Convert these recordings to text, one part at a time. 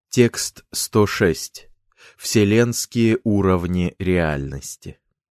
Текст 106. Вселенские уровни реальности.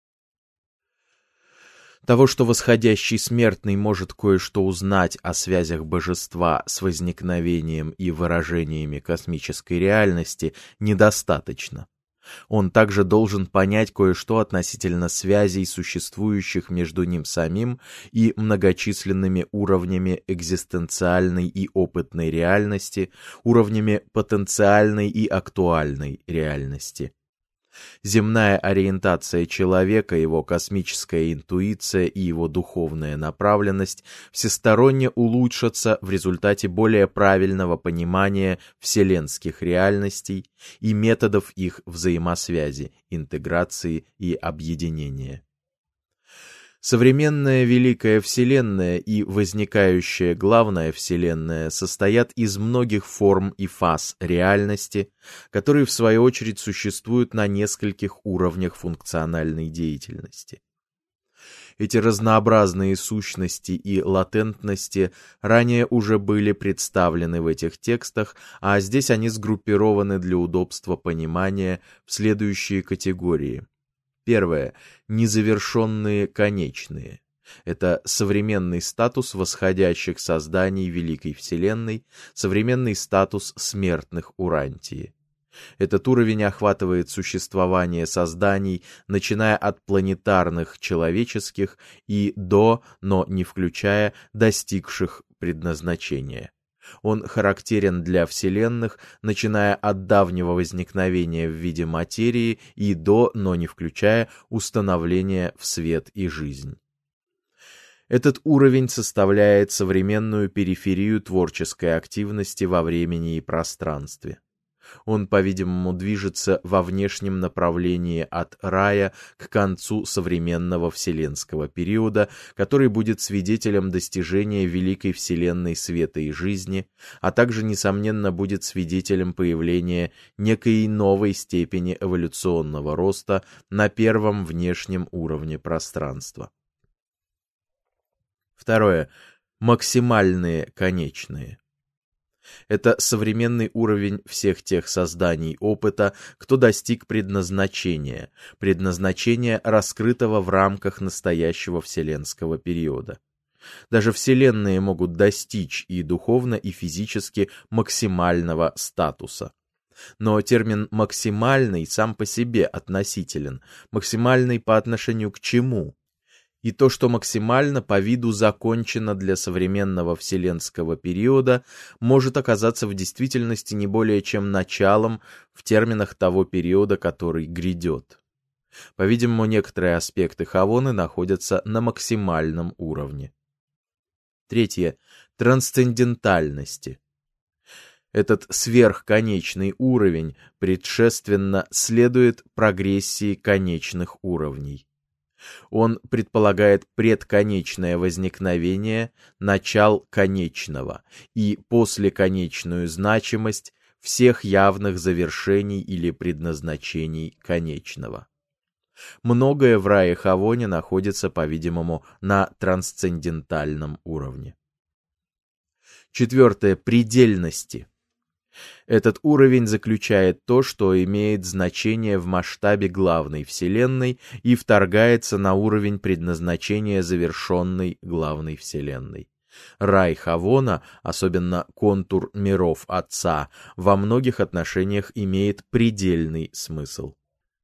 Того, что восходящий смертный может кое-что узнать о связях божества с возникновением и выражениями космической реальности, недостаточно. Он также должен понять кое-что относительно связей, существующих между ним самим и многочисленными уровнями экзистенциальной и опытной реальности, уровнями потенциальной и актуальной реальности. Земная ориентация человека, его космическая интуиция и его духовная направленность всесторонне улучшатся в результате более правильного понимания вселенских реальностей и методов их взаимосвязи, интеграции и объединения. Современная Великая Вселенная и возникающая Главная Вселенная состоят из многих форм и фаз реальности, которые в свою очередь существуют на нескольких уровнях функциональной деятельности. Эти разнообразные сущности и латентности ранее уже были представлены в этих текстах, а здесь они сгруппированы для удобства понимания в следующие категории. Первое. Незавершенные конечные. Это современный статус восходящих созданий Великой Вселенной, современный статус смертных Урантии. Этот уровень охватывает существование созданий, начиная от планетарных человеческих и до, но не включая, достигших предназначения. Он характерен для вселенных, начиная от давнего возникновения в виде материи и до, но не включая, установления в свет и жизнь. Этот уровень составляет современную периферию творческой активности во времени и пространстве. Он, по-видимому, движется во внешнем направлении от рая к концу современного вселенского периода, который будет свидетелем достижения великой вселенной света и жизни, а также, несомненно, будет свидетелем появления некой новой степени эволюционного роста на первом внешнем уровне пространства. Второе. Максимальные конечные. Это современный уровень всех тех созданий опыта, кто достиг предназначения, раскрытого в рамках настоящего вселенского периода. Даже вселенные могут достичь и духовно, и физически максимального статуса. Но термин «максимальный» сам по себе относителен. Максимальный по отношению к чему? И то, что максимально по виду закончено для современного вселенского периода, может оказаться в действительности не более чем началом в терминах того периода, который грядет. По-видимому, некоторые аспекты Хавоны находятся на максимальном уровне. Третье. Трансцендентальности. Этот сверхконечный уровень предшественно следует прогрессии конечных уровней. Он предполагает предконечное возникновение, начал конечного и послеконечную значимость всех явных завершений или предназначений конечного. Многое в рае Хавоне находится, по-видимому, на трансцендентальном уровне. Четвертое. Предельности. Этот уровень заключает то, что имеет значение в масштабе главной вселенной и вторгается на уровень предназначения завершенной главной вселенной. Рай Хавона, особенно контур миров Отца, во многих отношениях имеет предельный смысл.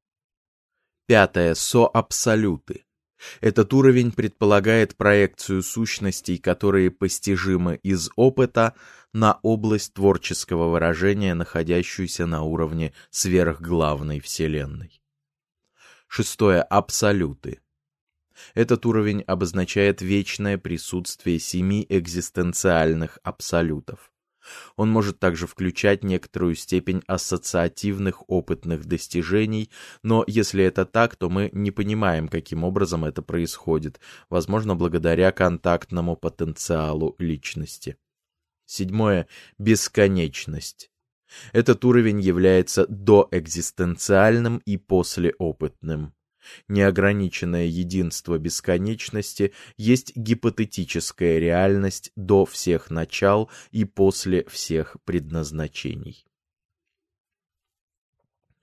Пятое. Соабсолюты. Этот уровень предполагает проекцию сущностей, которые постижимы из опыта, на область творческого выражения, находящуюся на уровне сверхглавной вселенной. Шестое. Абсолюты. Этот уровень обозначает вечное присутствие 7 экзистенциальных абсолютов. Он может также включать некоторую степень ассоциативных опытных достижений, но если это так, то мы не понимаем, каким образом это происходит, возможно, благодаря контактному потенциалу личности. Седьмое. Бесконечность. Этот уровень является доэкзистенциальным и послеопытным. Неограниченное единство бесконечности есть гипотетическая реальность до всех начал и после всех предназначений.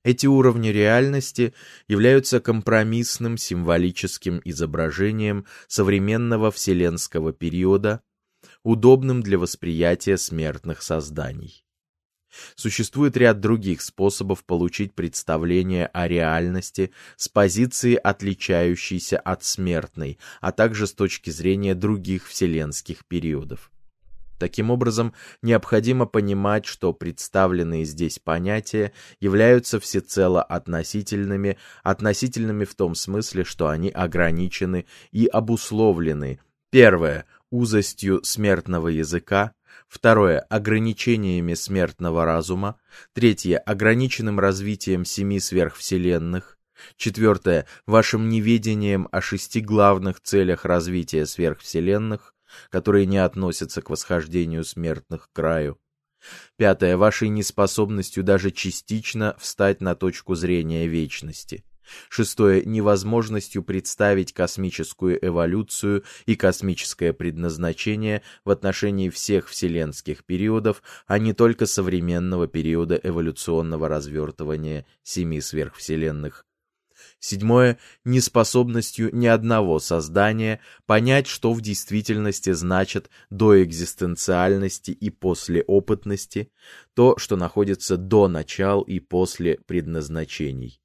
Эти уровни реальности являются компромиссным символическим изображением современного вселенского периода, удобным для восприятия смертных созданий. Существует ряд других способов получить представление о реальности с позиции, отличающейся от смертной, а также с точки зрения других вселенских периодов. Таким образом, необходимо понимать, что представленные здесь понятия являются всецело относительными в том смысле, что они ограничены и обусловлены: первое — узостью смертного языка, второе — ограничениями смертного разума, третье — ограниченным развитием 7 сверхвселенных, четвертое — вашим неведением о 6 главных целях развития сверхвселенных, которые не относятся к восхождению смертных к краю. Пятое — вашей неспособностью даже частично встать на точку зрения вечности. Шестое — невозможностью представить космическую эволюцию и космическое предназначение в отношении всех вселенских периодов, а не только современного периода эволюционного развертывания 7 сверхвселенных. Седьмое — неспособностью ни одного создания понять, что в действительности значит доэкзистенциальности и послеопытности, то, что находится до начал и после предназначений.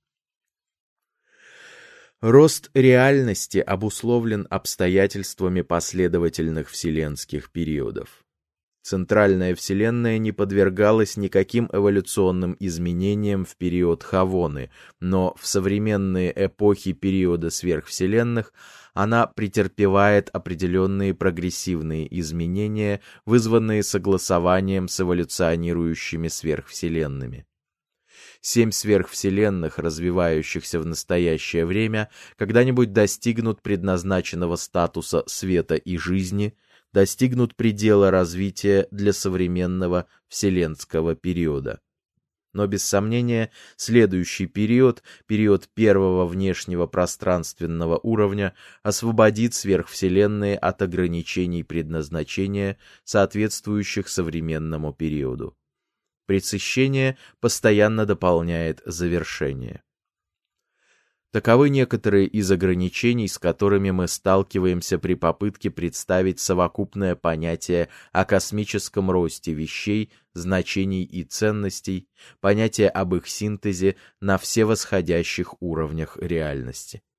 Рост реальности обусловлен обстоятельствами последовательных вселенских периодов. Центральная Вселенная не подвергалась никаким эволюционным изменениям в период Хавоны, но в современные эпохи периода сверхвселенных она претерпевает определенные прогрессивные изменения, вызванные согласованием с эволюционирующими сверхвселенными. 7 сверхвселенных, развивающихся в настоящее время, когда-нибудь достигнут предназначенного статуса света и жизни, достигнут предела развития для современного вселенского периода. Но без сомнения, следующий период, период первого внешнего пространственного уровня, освободит сверхвселенные от ограничений предназначения, соответствующих современному периоду. Пресыщение постоянно дополняет завершение. Таковы некоторые из ограничений, с которыми мы сталкиваемся при попытке представить совокупное понятие о космическом росте вещей, значений и ценностей, понятие об их синтезе на всевосходящих уровнях реальности.